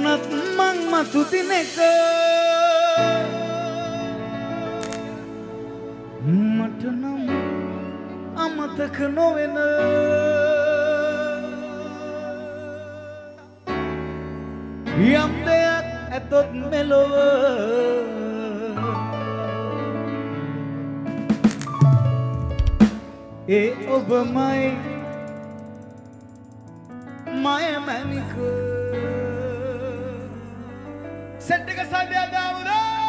මැරුණත් මං මතු දිනක මට නම් අමතක නොවෙන යම් දෙයක් ඇතොත් මෙලොව ඒ ඔබමයි මය මැනික සෙට් එක සල්ලියක් දාමුද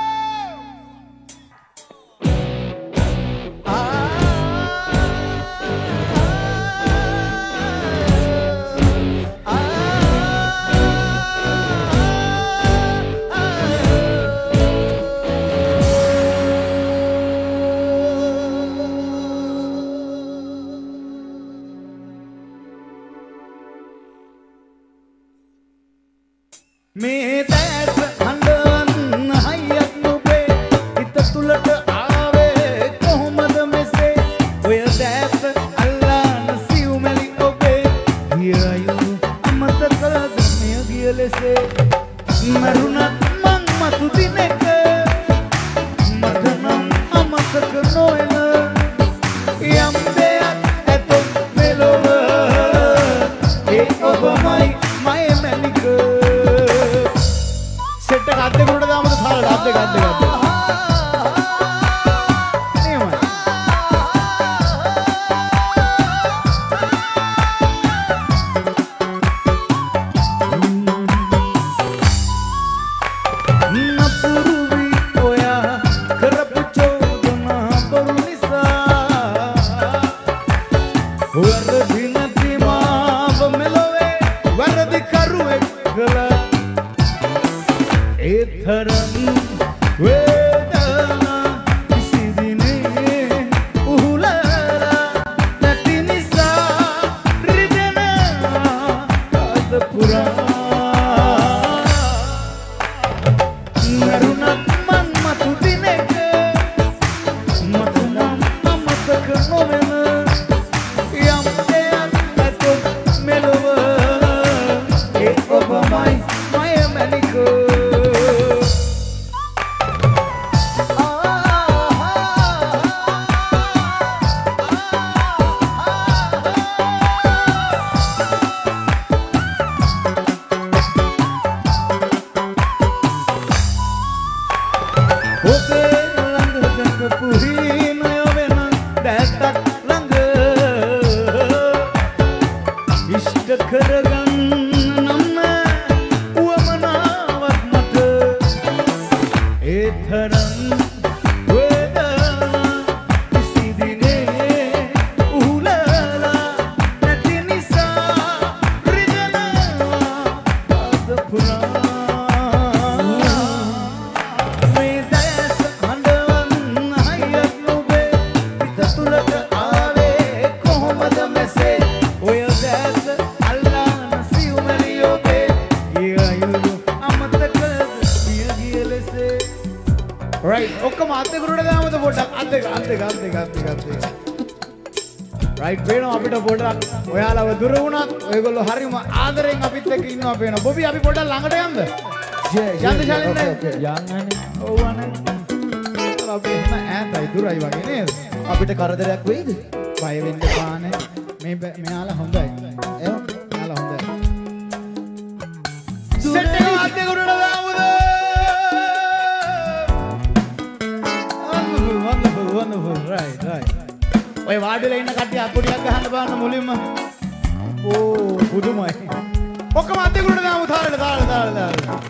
මේ දැස හඬවන්න හයියක් නුඹේ හිත තුලට ආවේ කොහොමද මෙසේ ඔය දැස අල්ලාන සිව්මැලි ඔබේ ගියයු අමතක ගමිය ගිය ලෙසේ මරුණත් මං මතු දිනක මට නම් අමතක නොවන යම් දෙයක් ඇතොත් මෙලොව ඒ ඔබමයි මය මැනික सेट गाते गुड़ दाम तो थाला गाते गाते गाते नहीं हुआ न पुरुवी ओया करप चोदना बरुनिसा वरदी नदी मां बमेलोवे वरदी करुए गला एथरम वेदना किसी दिने उहुलरा नटी निसा रिजना कादपुरा मरुणत मन मत दिनेक मतुना अमतक नोवेन यम देයක් ඇතොත් මෙලොව ඒ ඔබමයි මය මැනික right වෙනවා අපිට පොඩ්ඩක් ඔයාලව දුර වුණත් ඔයගොල්ලෝ හරිම ආදරෙන් අපිත් එක්ක ඉන්නවා පේනවා බොබි අපි පොඩ්ඩක් ළඟට යන්න යන්න ශාලින්නේ යන්නනේ ඕවනේ අපි එන්න ඈතයි දුරයි වගේ නේද අපිට කරදරයක් වෙයිද බය වෙන්න පානේ මෙයාලා හොඳයි මෙයාලා හොඳයි සෙට් එක අද්දේ උඩට දාමුද wonderful right ඔය වාඩිලා ඉන්න කට්ටිය අකුඩියක් ගහන්න බලන්න මුලින්ම ඕ පුදුමයි ඔක්කොම අද්දේ උඩට දාමු තාරලා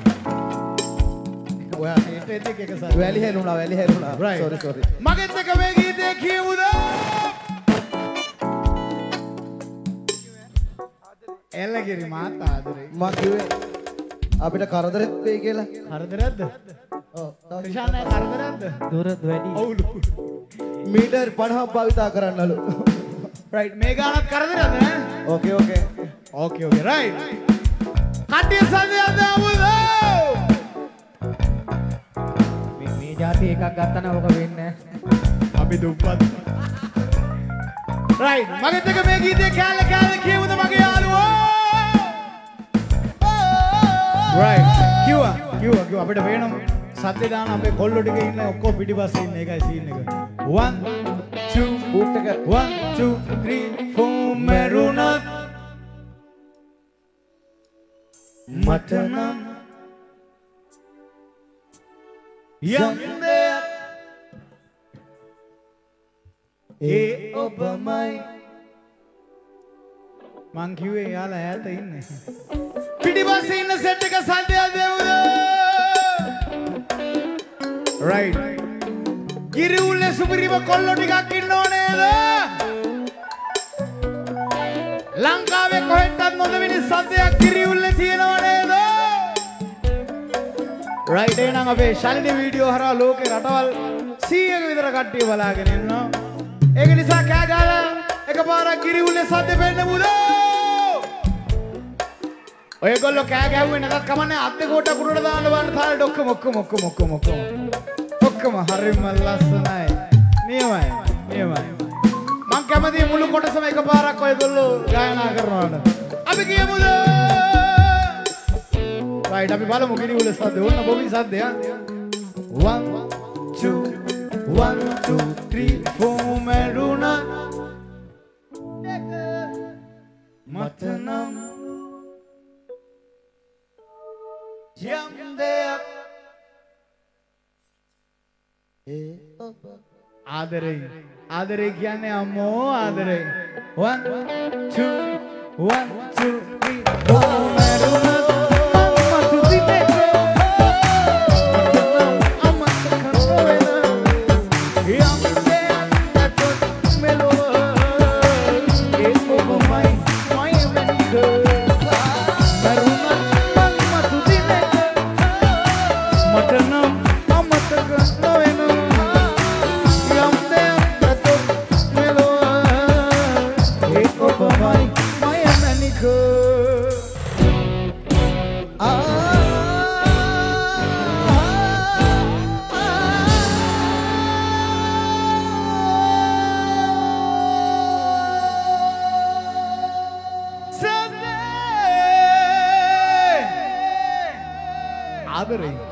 ඔයා හිතේ දෙක එක සාර වැලි හැරුණා sorry මගෙත් එක මේ ගීතේ කියමුද එල්ලගිරි මාත් ආදරේ මම කිව්වේ අපිට කරදරෙත් වෙයි කියලා කරදරයක්ද ඔව් විශාල නෑ කරදරයක්ද දුරත් වැඩි ඔව්ලු मीटर 50ක් භාවිතා කරන්නලු right මේ ගානක් කරදරයක්ද නෑ ඕකේ right කට්ටිය සංදේ අදාමුද මේ જાති එකක් ගත්තා නම් ඔක වෙන්නේ නෑ අපි දුප්පත් right මගෙත් එක මේ ගීතේ කෑල්ල කියමුද මගේ යාළුවෝ right කිව්වා අපිට පේනවා සද්ද දාන අපේ කොල්ලෝ ටික ඉන්න ඔක්කොම පිටිපස්සේ ඉන්න එකයි සීන් එක 1 2 බූට් එක 1 2 3 4 මරුණත් මට නම් යම් දෙයක් ඒ ඔබමයි මං කිව්වේ යාලා ඈත ඉන්නේ පිටිපස්සේ ඉන්න සෙට් එක සද්දයක් දෙමුද right ගිරිඋල්ලේ සුපිරිම කොල්ලෝ ටිකක් ඉන්නෝ නේද ලංකාවේ කොහෙටවත් නොදෙවෙනි සද්දයක් ගිරිඋල්ලේ තියෙනව නේද right එහෙනම් අපේ ශාලිනී වීඩියෝ හරහා ලෝකේ රටවල් 100ක විතර කට්ටිය බලාගෙන ඉන්නවා ඒක නිසා කෑ ගහලා එකපාරක් ගිරිඋල්ලේ සද්ද පෙන්නමුද ඔයගොල්ලෝ කෑ ගැහුවේ නැතත් කමන්නේ අත් දෙක කොට කුඩට දාන්න බලන්න තාලෙට ඔක්කොම හරිම ලස්සනයි නියමයි මං කැමතියි මුළු කොටසම එකපාරක් ඔයගොල්ලෝ ගායනා කරනවාට අපි කියමුද right අපි බලමු ගිරිඋල්ලේ සද්ද ඕන්න බොබි සද්ද 1 2 1 2 3 4 මරුණා මට නම් යම් දෙයක් ඒ ඔබ ආදරේ කියන්නේ අම්මෝ ආදරේ 1 2 1 2 3 ආදරේ